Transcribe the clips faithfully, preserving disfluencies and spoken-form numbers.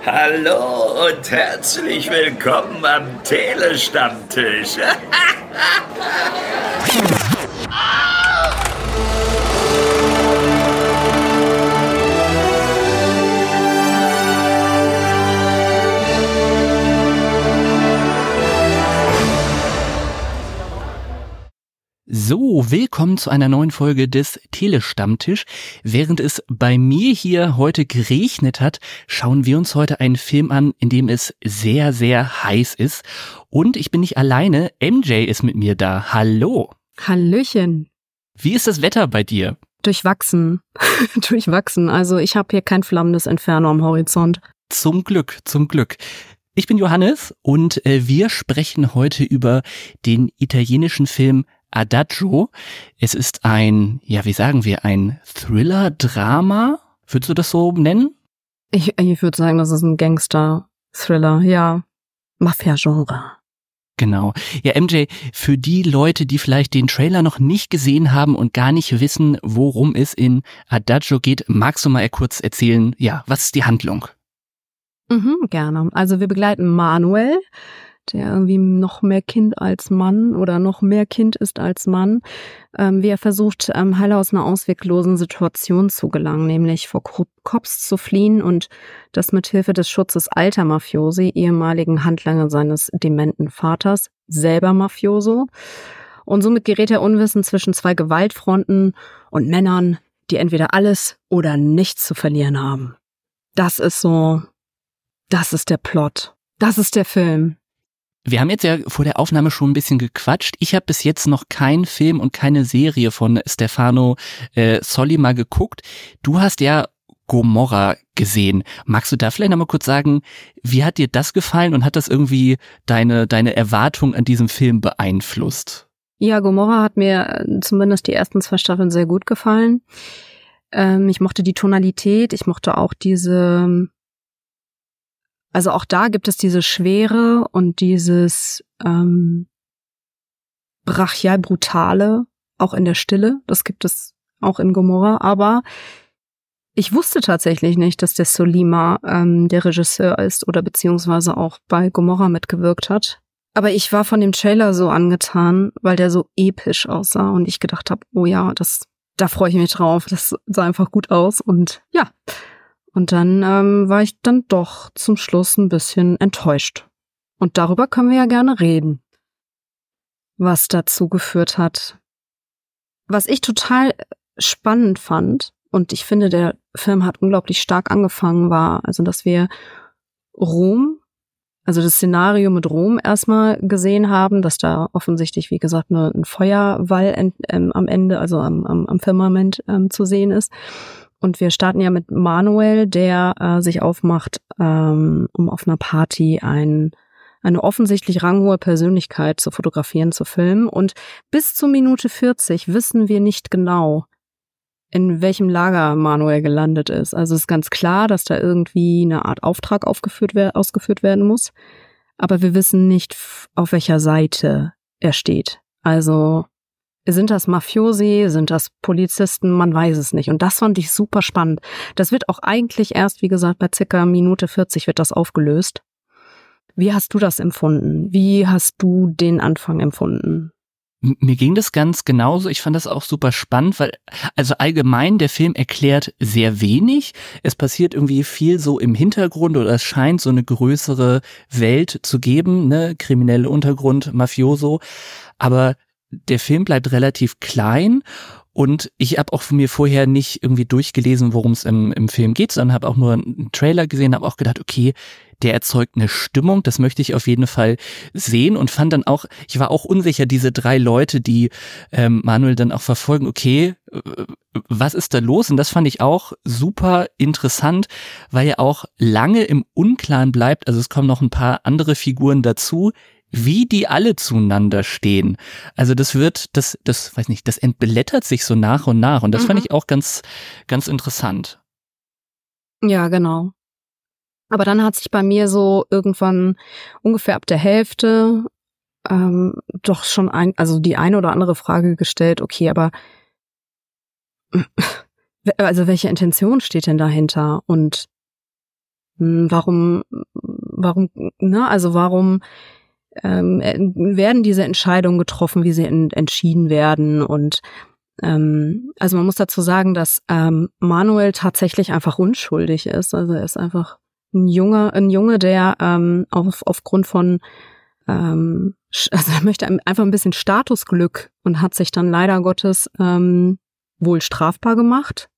Hallo und herzlich willkommen am Telestammtisch. So, willkommen zu einer neuen Folge des Telestammtisch. Während es bei mir hier heute geregnet hat, schauen wir uns heute einen Film an, in dem es sehr, sehr heiß ist. Und ich bin nicht alleine, M J ist mit mir da. Hallo. Hallöchen. Wie ist das Wetter bei dir? Durchwachsen. Durchwachsen. Also ich habe hier kein flammendes Inferno am Horizont. Zum Glück, zum Glück. Ich bin Johannes und äh, wir sprechen heute über den italienischen Film Adagio. Es ist ein, ja, wie sagen wir, ein Thriller-Drama? Würdest du das so nennen? Ich, ich würde sagen, das ist ein Gangster-Thriller, ja. Mafia-Genre. Genau. Ja, M J, für die Leute, die vielleicht den Trailer noch nicht gesehen haben und gar nicht wissen, worum es in Adagio geht, magst du mal kurz erzählen, ja, was ist die Handlung? Mhm, gerne. Also wir begleiten Manuel, der irgendwie noch mehr Kind als Mann oder noch mehr Kind ist als Mann, ähm, wie er versucht, ähm, heil aus einer ausweglosen Situation zu gelangen, nämlich vor Cops zu fliehen und das mit Hilfe des Schutzes alter Mafiosi, ehemaligen Handlanger seines dementen Vaters, selber Mafioso. Und somit gerät er unwissend zwischen zwei Gewaltfronten und Männern, die entweder alles oder nichts zu verlieren haben. Das ist so, das ist der Plot. Das ist der Film. Wir haben jetzt ja vor der Aufnahme schon ein bisschen gequatscht. Ich habe bis jetzt noch keinen Film und keine Serie von Stefano äh, Sollima geguckt. Du hast ja Gomorra gesehen. Magst du da vielleicht noch mal kurz sagen, wie hat dir das gefallen und hat das irgendwie deine deine Erwartung an diesem Film beeinflusst? Ja, Gomorra hat mir zumindest die ersten zwei Staffeln sehr gut gefallen. Ähm, ich mochte die Tonalität, ich mochte auch diese... Also auch da gibt es diese Schwere und dieses ähm, brachial-brutale, auch in der Stille. Das gibt es auch in Gomorra. Aber ich wusste tatsächlich nicht, dass der Sollima ähm, der Regisseur ist oder beziehungsweise auch bei Gomorra mitgewirkt hat. Aber ich war von dem Trailer so angetan, weil der so episch aussah und ich gedacht habe, oh ja, das, da freue ich mich drauf. Das sah einfach gut aus und ja. Und dann ähm, war ich dann doch zum Schluss ein bisschen enttäuscht. Und darüber können wir ja gerne reden, was dazu geführt hat. Was ich total spannend fand, und ich finde, der Film hat unglaublich stark angefangen, war, also dass wir Rom, also das Szenario mit Rom erstmal gesehen haben, dass da offensichtlich, wie gesagt, nur ein Feuerwall ent, ähm, am Ende, also am, am, am Firmament ähm, zu sehen ist. Und wir starten ja mit Manuel, der äh, sich aufmacht, ähm, um auf einer Party ein, eine offensichtlich ranghohe Persönlichkeit zu fotografieren, zu filmen. Und bis zur Minute vierzig wissen wir nicht genau, in welchem Lager Manuel gelandet ist. Also es ist ganz klar, dass da irgendwie eine Art Auftrag aufgeführt wer- ausgeführt werden muss. Aber wir wissen nicht, auf welcher Seite er steht. Also... Sind das Mafiosi, sind das Polizisten, man weiß es nicht. Und das fand ich super spannend. Das wird auch eigentlich erst, wie gesagt, bei circa Minute vierzig wird das aufgelöst. Wie hast du das empfunden? Wie hast du den Anfang empfunden? Mir ging das ganz genauso. Ich fand das auch super spannend, weil also allgemein der Film erklärt sehr wenig. Es passiert irgendwie viel so im Hintergrund oder es scheint so eine größere Welt zu geben, ne, kriminelle Untergrund, Mafioso. Aber der Film bleibt relativ klein und ich habe auch von mir vorher nicht irgendwie durchgelesen, worum es im, im Film geht, sondern habe auch nur einen Trailer gesehen, habe auch gedacht, okay, der erzeugt eine Stimmung, das möchte ich auf jeden Fall sehen und fand dann auch, ich war auch unsicher, diese drei Leute, die ähm, Manuel dann auch verfolgen, okay, was ist da los? Und das fand ich auch super interessant, weil er auch lange im Unklaren bleibt, also es kommen noch ein paar andere Figuren dazu, wie die alle zueinander stehen. Also das wird, das, das, weiß nicht, das entblättert sich so nach und nach und das mhm. fand ich auch ganz, ganz interessant. Ja, genau. Aber dann hat sich bei mir so irgendwann ungefähr ab der Hälfte ähm, doch schon ein, also die eine oder andere Frage gestellt, okay, aber also welche Intention steht denn dahinter? Und warum, warum, ne, also warum ähm, werden diese Entscheidungen getroffen, wie sie in, entschieden werden und ähm, also man muss dazu sagen, dass ähm, Manuel tatsächlich einfach unschuldig ist, also er ist einfach ein Junge, ein Junge, der ähm, auf, aufgrund von ähm, also er möchte einfach ein bisschen Statusglück und hat sich dann leider Gottes ähm, wohl strafbar gemacht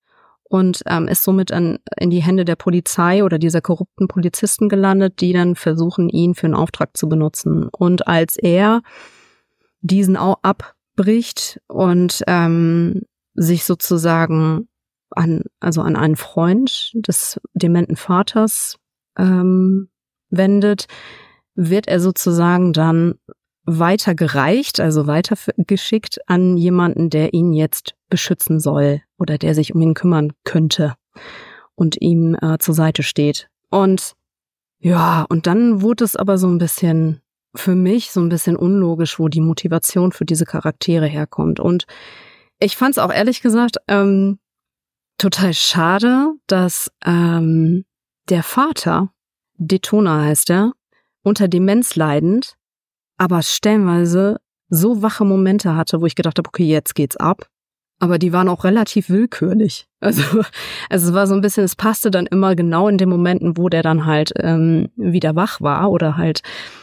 und ähm, ist somit an, in die Hände der Polizei oder dieser korrupten Polizisten gelandet, die dann versuchen, ihn für einen Auftrag zu benutzen. Und als er diesen auch abbricht und ähm, sich sozusagen an, also an einen Freund des dementen Vaters ähm, wendet, wird er sozusagen dann weitergereicht, also weitergeschickt an jemanden, der ihn jetzt beschützen soll oder der sich um ihn kümmern könnte und ihm äh, zur Seite steht. Und ja, und dann wurde es aber so ein bisschen, für mich so ein bisschen unlogisch, wo die Motivation für diese Charaktere herkommt. Und ich fand es auch ehrlich gesagt ähm, total schade, dass ähm, der Vater, Detona heißt er, unter Demenz leidend, aber stellenweise so wache Momente hatte, wo ich gedacht habe, okay, jetzt geht's ab. Aber die waren auch relativ willkürlich. Also, also es war so ein bisschen, es passte dann immer genau in den Momenten, wo der dann halt ähm, wieder wach war oder halt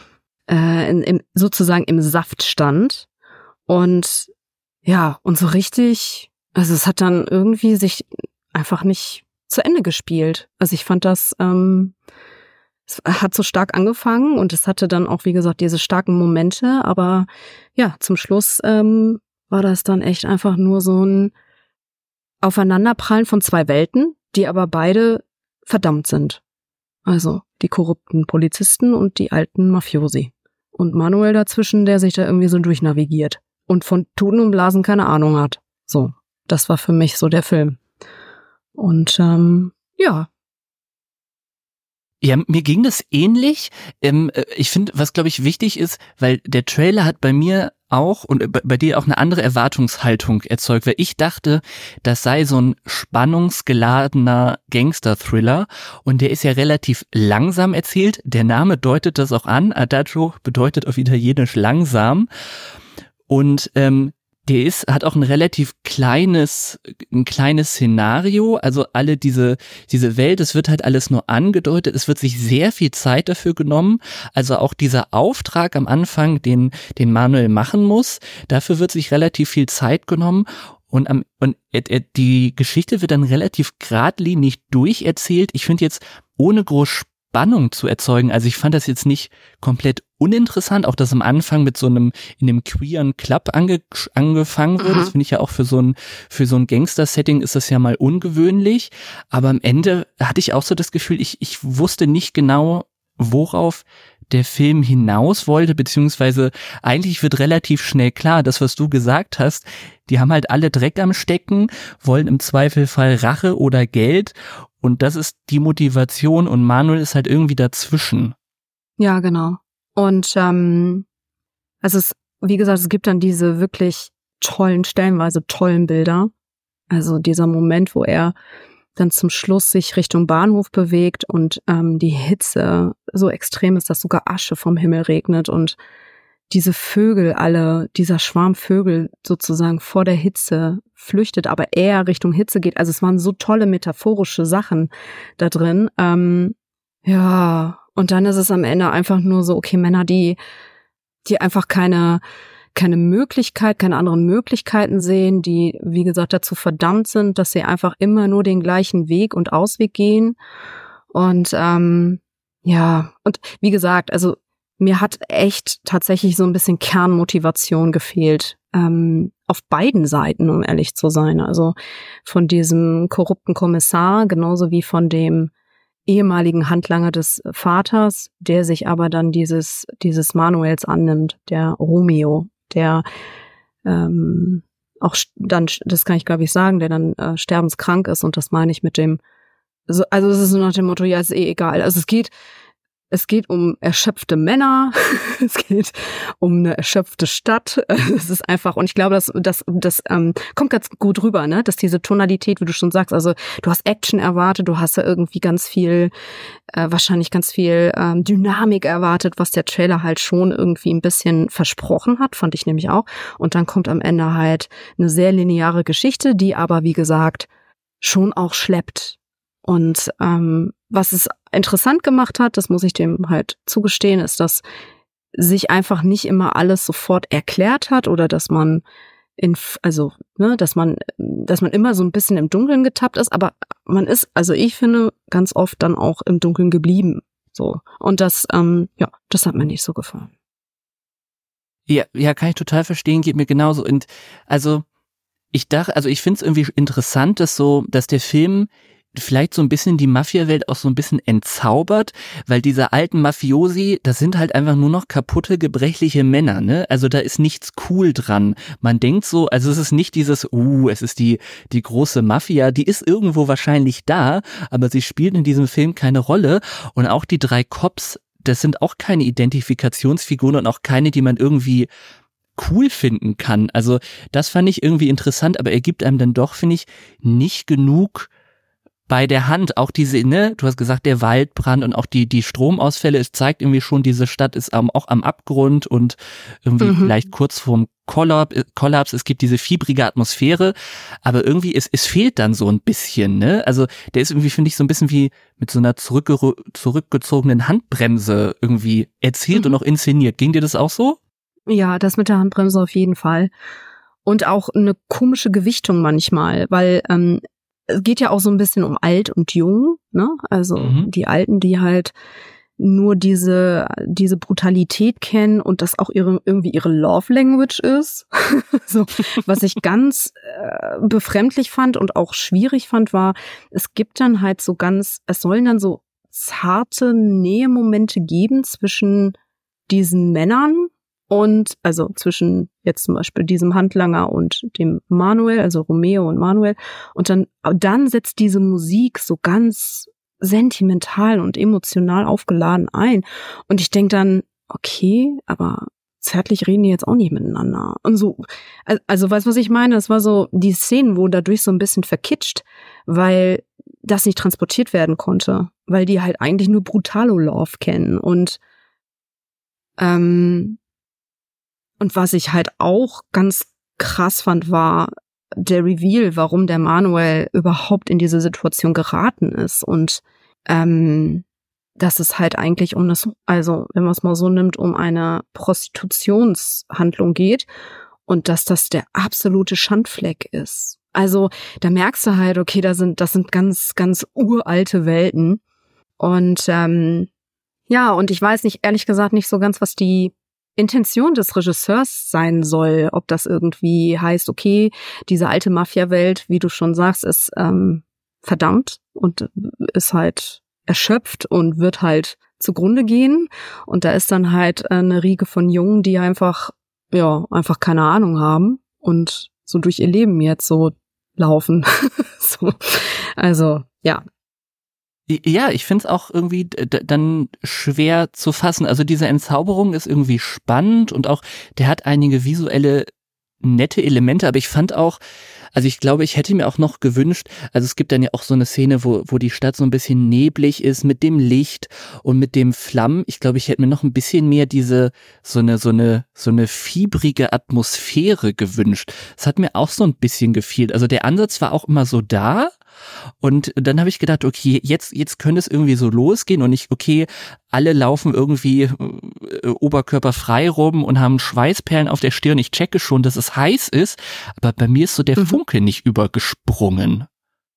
äh, in, im, sozusagen im Saft stand. Und ja, und so richtig, also es hat dann irgendwie sich einfach nicht zu Ende gespielt. Also ich fand das, ähm, es hat so stark angefangen und es hatte dann auch, wie gesagt, diese starken Momente, aber ja, zum Schluss ähm, war das dann echt einfach nur so ein Aufeinanderprallen von zwei Welten, die aber beide verdammt sind. Also die korrupten Polizisten und die alten Mafiosi. Und Manuel dazwischen, der sich da irgendwie so durchnavigiert und von Tuten und Blasen keine Ahnung hat. So, das war für mich so der Film. Und ähm, ja, Ja, mir ging das ähnlich. Ähm, ich finde, was glaube ich wichtig ist, weil der Trailer hat bei mir auch und bei, bei dir auch eine andere Erwartungshaltung erzeugt, weil ich dachte, das sei so ein spannungsgeladener Gangster-Thriller und der ist ja relativ langsam erzählt. Der Name deutet das auch an. Adagio bedeutet auf Italienisch langsam und ähm, der ist, hat auch ein relativ kleines, ein kleines Szenario, also alle diese, diese Welt, es wird halt alles nur angedeutet, es wird sich sehr viel Zeit dafür genommen, also auch dieser Auftrag am Anfang, den, den Manuel machen muss, dafür wird sich relativ viel Zeit genommen und am, und die Geschichte wird dann relativ geradlinig durcherzählt. Ich finde jetzt, ohne groß Spannung zu erzeugen. Also ich fand das jetzt nicht komplett uninteressant, auch dass am Anfang mit so einem, in einem queeren Club ange, angefangen wird. Mhm. Das finde ich ja auch für so ein, für so ein Gangster-Setting ist das ja mal ungewöhnlich. Aber am Ende hatte ich auch so das Gefühl, ich, ich wusste nicht genau, worauf der Film hinaus wollte, beziehungsweise eigentlich wird relativ schnell klar, das, was du gesagt hast, die haben halt alle Dreck am Stecken, wollen im Zweifelfall Rache oder Geld und das ist die Motivation und Manuel ist halt irgendwie dazwischen. Ja, genau. Und ähm, also es, wie gesagt, es gibt dann diese wirklich tollen, stellenweise tollen Bilder. Also dieser Moment, wo er dann zum Schluss sich Richtung Bahnhof bewegt und ähm, die Hitze so extrem ist, dass sogar Asche vom Himmel regnet und diese Vögel alle, dieser Schwarm Vögel sozusagen vor der Hitze flüchtet, aber eher Richtung Hitze geht. Also es waren so tolle metaphorische Sachen da drin. Ähm, ja, und dann ist es am Ende einfach nur so, okay, Männer, die die einfach keine keine Möglichkeit, keine anderen Möglichkeiten sehen, die, wie gesagt, dazu verdammt sind, dass sie einfach immer nur den gleichen Weg und Ausweg gehen. Und ähm, ja, und wie gesagt, also mir hat echt tatsächlich so ein bisschen Kernmotivation gefehlt, ähm, auf beiden Seiten, um ehrlich zu sein. Also von diesem korrupten Kommissar, genauso wie von dem ehemaligen Handlanger des Vaters, der sich aber dann dieses dieses Manuels annimmt, der Romeo, der ähm, auch dann, das kann ich glaube ich sagen, der dann äh, sterbenskrank ist und das meine ich mit dem, also, also es ist so nach dem Motto, ja, ist eh egal. Also es geht, Es geht um erschöpfte Männer, es geht um eine erschöpfte Stadt. Es ist einfach, und ich glaube, das, das, das ähm, kommt ganz gut rüber, ne? Dass diese Tonalität, wie du schon sagst, also du hast Action erwartet, du hast ja irgendwie ganz viel, äh, wahrscheinlich ganz viel ähm, Dynamik erwartet, was der Trailer halt schon irgendwie ein bisschen versprochen hat, fand ich nämlich auch. Und dann kommt am Ende halt eine sehr lineare Geschichte, die aber, wie gesagt, schon auch schleppt. Und ähm, was es interessant gemacht hat, das muss ich dem halt zugestehen, ist, dass sich einfach nicht immer alles sofort erklärt hat oder dass man in, also, ne, dass man, dass man immer so ein bisschen im Dunkeln getappt ist, aber man ist, also ich finde, ganz oft dann auch im Dunkeln geblieben. So. Und das, ähm, ja, das hat mir nicht so gefallen. Ja, ja, kann ich total verstehen, geht mir genauso. Und also, ich dachte, also ich finde es irgendwie interessant, dass so, dass der Film vielleicht so ein bisschen die Mafia-Welt auch so ein bisschen entzaubert, weil diese alten Mafiosi, das sind halt einfach nur noch kaputte, gebrechliche Männer, ne? Also da ist nichts cool dran. Man denkt so, also es ist nicht dieses, uh, es ist die die große Mafia, die ist irgendwo wahrscheinlich da, aber sie spielt in diesem Film keine Rolle. Und auch die drei Cops, das sind auch keine Identifikationsfiguren und auch keine, die man irgendwie cool finden kann. Also das fand ich irgendwie interessant, aber er gibt einem dann doch, finde ich, nicht genug bei der Hand. Auch diese, ne, du hast gesagt, der Waldbrand und auch die die Stromausfälle, es zeigt irgendwie schon, diese Stadt ist ähm, auch am Abgrund und irgendwie mhm. vielleicht kurz vorm Kollaps, Kollaps, es gibt diese fiebrige Atmosphäre, aber irgendwie, es, es fehlt dann so ein bisschen, ne, also der ist irgendwie, finde ich, so ein bisschen wie mit so einer zurückge- zurückgezogenen Handbremse irgendwie erzählt mhm. und auch inszeniert. Ging dir das auch so? Ja, das mit der Handbremse auf jeden Fall. Und auch eine komische Gewichtung manchmal, weil ähm, es geht ja auch so ein bisschen um alt und jung, ne? Also mhm. die Alten, die halt nur diese diese Brutalität kennen und das auch ihre irgendwie ihre Love Language ist. So, was ich ganz äh, befremdlich fand und auch schwierig fand, war, es gibt dann halt so ganz, es sollen dann so zarte Nähemomente geben zwischen diesen Männern. Und also zwischen jetzt zum Beispiel diesem Handlanger und dem Manuel, also Romeo und Manuel. Und dann, dann setzt diese Musik so ganz sentimental und emotional aufgeladen ein. Und ich denke dann, okay, aber zärtlich reden die jetzt auch nicht miteinander. Und so, also weißt du, was ich meine? Es war so, die Szenen wurden dadurch so ein bisschen verkitscht, weil das nicht transportiert werden konnte. Weil die halt eigentlich nur Brutalo-Love kennen. Und ähm, Und was ich halt auch ganz krass fand, war der Reveal, warum der Manuel überhaupt in diese Situation geraten ist. Und ähm, dass es halt eigentlich um das, also wenn man es mal so nimmt, um eine Prostitutionshandlung geht und dass das der absolute Schandfleck ist. Also da merkst du halt, okay, da sind, das sind ganz, ganz uralte Welten. Und ähm, ja, und ich weiß nicht, ehrlich gesagt, nicht so ganz, was die Intention des Regisseurs sein soll, ob das irgendwie heißt, okay, diese alte Mafia-Welt, wie du schon sagst, ist ähm, verdammt und ist halt erschöpft und wird halt zugrunde gehen. Und da ist dann halt eine Riege von Jungen, die einfach, ja, einfach keine Ahnung haben und so durch ihr Leben jetzt so laufen. So. Also, ja. Ja, ich find's auch irgendwie d- dann schwer zu fassen. Also diese Entzauberung ist irgendwie spannend und auch, der hat einige visuelle nette Elemente, aber ich fand auch, also ich glaube, ich hätte mir auch noch gewünscht, also es gibt dann ja auch so eine Szene, wo wo die Stadt so ein bisschen neblig ist mit dem Licht und mit dem Flammen. Ich glaube, ich hätte mir noch ein bisschen mehr diese, so eine, so eine, so eine fiebrige Atmosphäre gewünscht. Das hat mir auch so ein bisschen gefehlt. Also der Ansatz war auch immer so da. Und dann habe ich gedacht, okay, jetzt jetzt könnte es irgendwie so losgehen und nicht, okay, alle laufen irgendwie äh, oberkörperfrei rum und haben Schweißperlen auf der Stirn. Ich checke schon, dass es heiß ist, aber bei mir ist so der mhm. Funke nicht übergesprungen.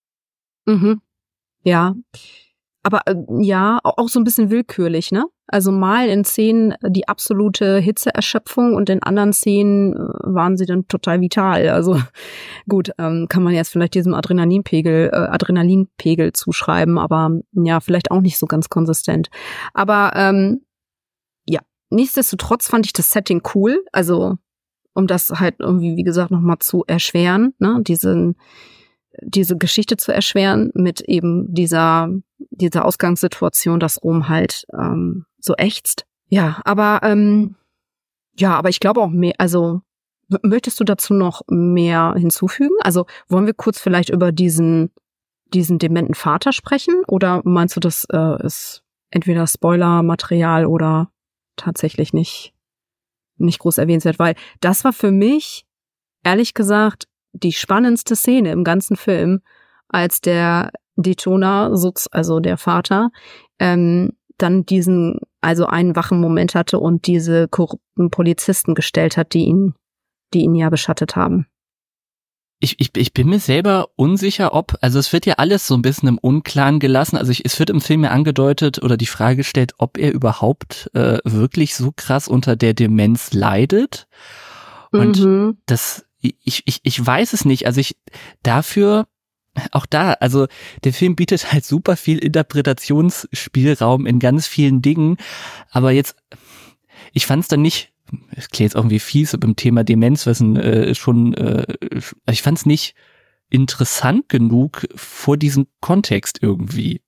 Mhm. Ja. Aber äh, ja, auch so ein bisschen willkürlich, ne? Also mal in Szenen die absolute Hitzeerschöpfung und in anderen Szenen waren sie dann total vital. Also gut, ähm, kann man jetzt vielleicht diesem Adrenalinpegel, äh, Adrenalinpegel zuschreiben, aber ja, vielleicht auch nicht so ganz konsistent. Aber ähm, ja, nichtsdestotrotz fand ich das Setting cool. Also um das halt irgendwie, wie gesagt, nochmal zu erschweren, ne? Diesen diese Geschichte zu erschweren mit eben dieser diese Ausgangssituation, dass Rom halt ähm, so ächzt. Ja, aber ähm, ja, aber ich glaube auch mehr, also w- möchtest du dazu noch mehr hinzufügen? Also wollen wir kurz vielleicht über diesen diesen dementen Vater sprechen? Oder meinst du, das äh, ist entweder Spoiler-Material oder tatsächlich nicht, nicht groß erwähnenswert? Weil das war für mich, ehrlich gesagt, die spannendste Szene im ganzen Film, als der Daytona, also der Vater, ähm, dann diesen, also einen wachen Moment hatte und diese korrupten Polizisten gestellt hat, die ihn, die ihn ja beschattet haben. Ich, ich, ich bin mir selber unsicher, ob, also es wird ja alles so ein bisschen im Unklaren gelassen, also ich, es wird im Film ja angedeutet oder die Frage gestellt, ob er überhaupt äh, wirklich so krass unter der Demenz leidet. Und Mhm. das, ich, ich, ich weiß es nicht, also ich, dafür, auch da, also der Film bietet halt super viel Interpretationsspielraum in ganz vielen Dingen, aber jetzt, ich fand es dann nicht, es klingt jetzt irgendwie fies beim Thema Demenz, was ein, äh, schon, äh, ich fand es nicht interessant genug vor diesem Kontext irgendwie.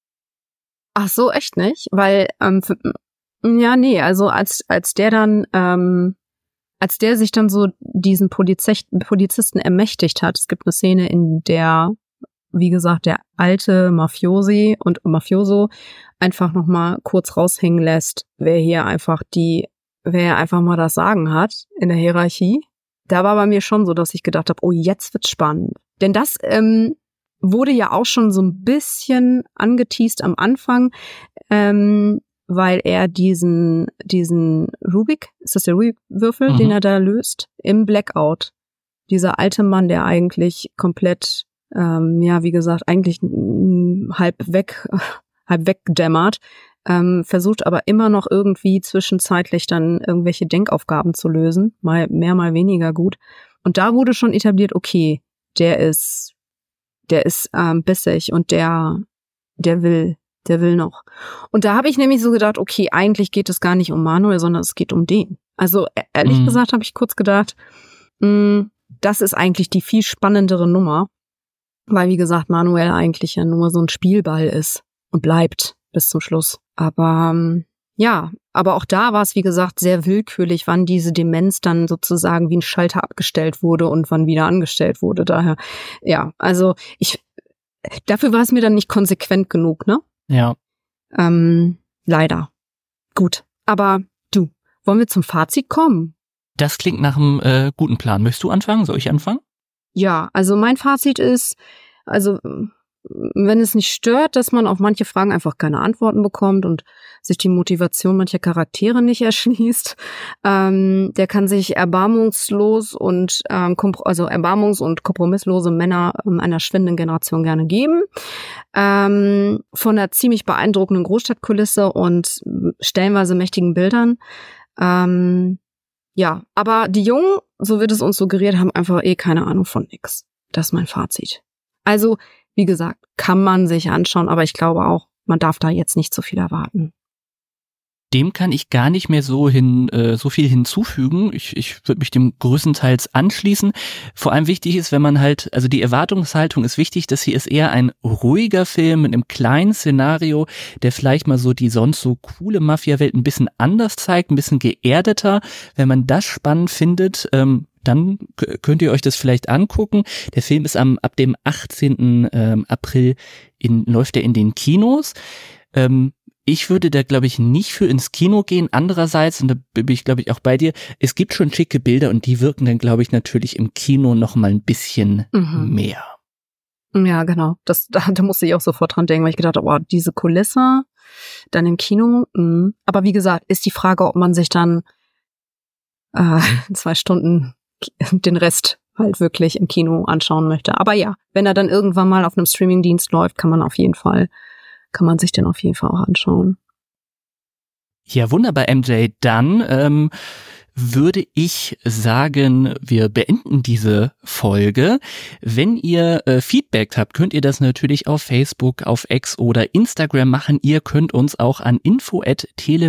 Ach so, echt nicht? Weil, ähm, für, ja, nee, also als, als der dann, ähm, als der sich dann so diesen Polizist, Polizisten ermächtigt hat, es gibt eine Szene, in der, wie gesagt, der alte Mafiosi und Mafioso einfach nochmal kurz raushängen lässt, wer hier einfach die, wer einfach mal das Sagen hat in der Hierarchie. Da war bei mir schon so, dass ich gedacht habe, oh, jetzt wird's spannend. Denn das ähm, wurde ja auch schon so ein bisschen angeteast am Anfang, ähm, weil er diesen, diesen Rubik, ist das der Rubik-Würfel, Mhm. den er da löst, im Blackout. Dieser alte Mann, der eigentlich komplett, ähm, ja, wie gesagt, eigentlich mm, halb weg, halb weggedämmert, ähm, versucht aber immer noch irgendwie zwischenzeitlich dann irgendwelche Denkaufgaben zu lösen, mal mehr, mal weniger gut. Und da wurde schon etabliert, okay, der ist, der ist ähm, bissig und der, der will, der will noch. Und da habe ich nämlich so gedacht, okay, eigentlich geht es gar nicht um Manuel, sondern es geht um den. Also e- ehrlich Mhm. gesagt habe ich kurz gedacht, mh, das ist eigentlich die viel spannendere Nummer, weil wie gesagt Manuel eigentlich ja nur so ein Spielball ist und bleibt bis zum Schluss. Aber ähm, ja, aber auch da war es wie gesagt sehr willkürlich, wann diese Demenz dann sozusagen wie ein Schalter abgestellt wurde und wann wieder angestellt wurde. Daher, ja, also ich, dafür war es mir dann nicht konsequent genug, ne? Ja. Ähm, leider. Gut. Aber du, wollen wir zum Fazit kommen? Das klingt nach einem äh, guten Plan. Möchtest du anfangen? Soll ich anfangen? Ja, also mein Fazit ist, also wenn es nicht stört, dass man auf manche Fragen einfach keine Antworten bekommt und sich die Motivation mancher Charaktere nicht erschließt, ähm, der kann sich erbarmungslos und ähm, also erbarmungs- und kompromisslose Männer ähm, einer schwindenden Generation gerne geben. Ähm, von einer ziemlich beeindruckenden Großstadtkulisse und stellenweise mächtigen Bildern. Ähm, ja, aber die Jungen, so wird es uns suggeriert, haben einfach eh keine Ahnung von nix. Das ist mein Fazit. Also, wie gesagt, kann man sich anschauen, aber ich glaube auch, man darf da jetzt nicht so viel erwarten. Dem kann ich gar nicht mehr so hin, äh, so viel hinzufügen. Ich, ich würde mich dem größtenteils anschließen. Vor allem wichtig ist, wenn man halt, also die Erwartungshaltung ist wichtig, das hier ist eher ein ruhiger Film mit einem kleinen Szenario, der vielleicht mal so die sonst so coole Mafia-Welt ein bisschen anders zeigt, ein bisschen geerdeter. Wenn man das spannend findet, ähm, dann k- könnt ihr euch das vielleicht angucken. Der Film ist am ab dem achtzehnten Ähm, April in, läuft er in den Kinos. Ähm, Ich würde da, glaube ich, nicht für ins Kino gehen. Andererseits, und da bin ich, glaube ich, auch bei dir, es gibt schon schicke Bilder und die wirken dann, glaube ich, natürlich im Kino noch mal ein bisschen Mhm. mehr. Ja, genau. Das, da, da musste ich auch sofort dran denken, weil ich gedacht habe, oh, diese Kulisse dann im Kino. Mh. Aber wie gesagt, ist die Frage, ob man sich dann äh, zwei Stunden den Rest halt wirklich im Kino anschauen möchte. Aber ja, wenn er dann irgendwann mal auf einem Streamingdienst läuft, kann man auf jeden Fall, kann man sich den auf jeden Fall auch anschauen. Ja, wunderbar, M J. Dann ähm, würde ich sagen, wir beenden diese Folge. Wenn ihr äh, Feedback habt, könnt ihr das natürlich auf Facebook, auf X oder Instagram machen. Ihr könnt uns auch an info at tele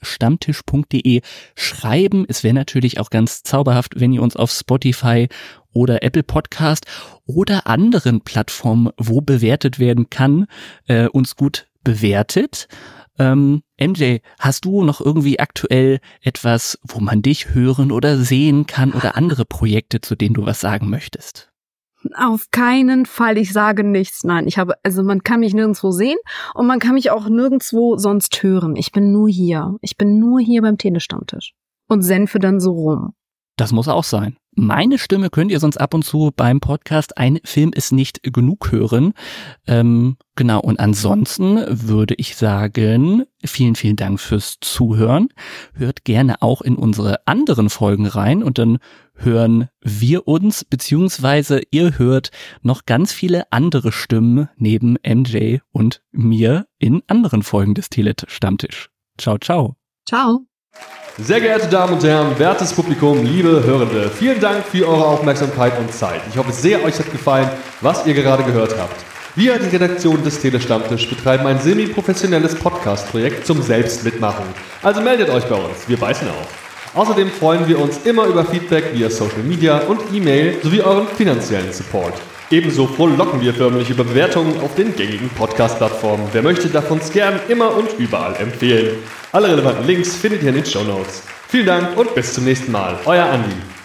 stammtisch punkt de schreiben. Es wäre natürlich auch ganz zauberhaft, wenn ihr uns auf Spotify oder Apple Podcast oder anderen Plattformen, wo bewertet werden kann, äh, uns gut bewertet. Ähm, M J, hast du noch irgendwie aktuell etwas, wo man dich hören oder sehen kann oder andere Projekte, zu denen du was sagen möchtest? Auf keinen Fall, ich sage nichts. Nein, ich habe, also man kann mich nirgendwo sehen und man kann mich auch nirgendwo sonst hören. Ich bin nur hier. Ich bin nur hier beim Telestammtisch und senfe dann so rum. Das muss auch sein. Meine Stimme könnt ihr sonst ab und zu beim Podcast Ein Film ist nicht genug hören. Ähm, genau, und ansonsten würde ich sagen, vielen, vielen Dank fürs Zuhören. Hört gerne auch in unsere anderen Folgen rein und dann hören wir uns, beziehungsweise ihr hört noch ganz viele andere Stimmen neben M J und mir in anderen Folgen des Telestammtisch. Ciao, ciao. Ciao. Sehr geehrte Damen und Herren, wertes Publikum, liebe Hörende, vielen Dank für eure Aufmerksamkeit und Zeit. Ich hoffe sehr, euch hat gefallen, was ihr gerade gehört habt. Wir, die Redaktion des Telestammtisch, betreiben ein semi-professionelles Podcast-Projekt zum Selbstmitmachen. Also meldet euch bei uns, wir beißen auf. Außerdem freuen wir uns immer über Feedback via Social Media und E-Mail sowie euren finanziellen Support. Ebenso frohlocken wir förmlich über Bewertungen auf den gängigen Podcast-Plattformen. Wer möchte, darf uns gern immer und überall empfehlen. Alle relevanten Links findet ihr in den Shownotes. Vielen Dank und bis zum nächsten Mal. Euer Andi.